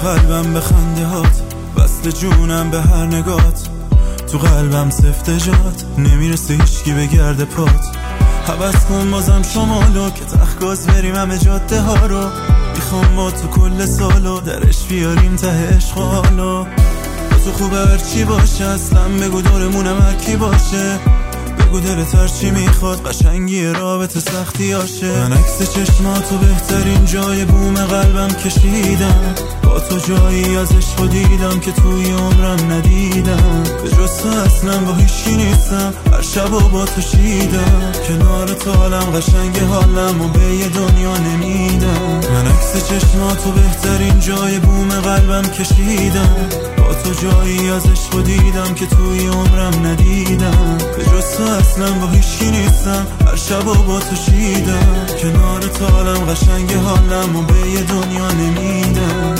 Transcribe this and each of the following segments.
قلبم به خنده هات، وصل جونم به هر نگات، تو قلبم سفته جات، نمیرسه هیچکی به گرد پات. حبس کن بازم شمالو که تخگاز بریم همه جاده ها رو، میخوام با تو کل سالو درش بیاریم ته عشق و حالو. با تو خوبه هرچی باشه، اصلا بگو دورمونم هرکی باشه، بگو دلت هرچی میخواد، قشنگی رابطه سختی هاشه. من عکس چشماتو بهترین جای بوم قلبم کشیدم، با تو جایی از عشق دیدم که توی عمرم ندیدم. به جز تو اصلا با هیچی نیستم، هر شب و با تو شیدم، کنار تو حالم قشنگ حالم و به یه دنیا نمیدم. من عکس چشماتو بهترین جای بوم قلبم کشیدم، با تو جایی از عشق دیدم که توی عمرم ندیدم. به جز تو اصلا با هیچی نیستم، هر شب و با تو شیدم، کنار تو حالم قشنگ حالم و به یه دنیا نمیدم.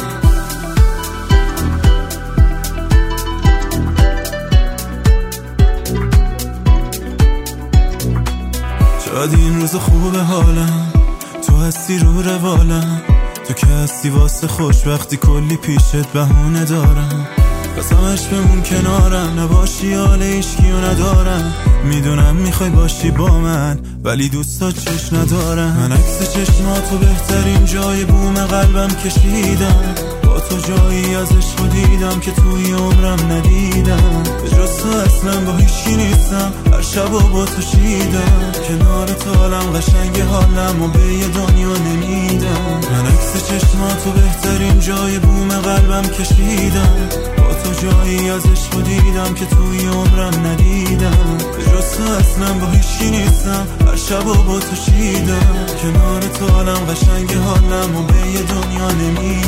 شاید این روز خوب حالم، تو هستی رو روالم، تو که هستی واسه خوشبختی کلی پیشت بهونه دارم. قسمش بمون کنارم، نباشی حال عشقیو ندارم، میدونم میخوای باشی با من ولی دوستا چش ندارم. من عکس چشماتو بهترین جای بوم قلبم کشیدم، با تو جایی از عشق دیدم که توی عمرم ندیدم. به جز تو اصلا با هیچی نیستم، هر شب و با تو شیدم، کنار تو حالم قشنگ حالم و به یه دنیا نمیدم. من عکس چشماتو بهترین جای بوم قلبم کشیدم، با تو جایی از عشق دیدم که توی عمرم ندیدم. به جز تو اصلا با هیچی نیستم، هر شب و با تو شیدم، کنار تو حالم قشنگ حالم و به یه دنیا نمیدم.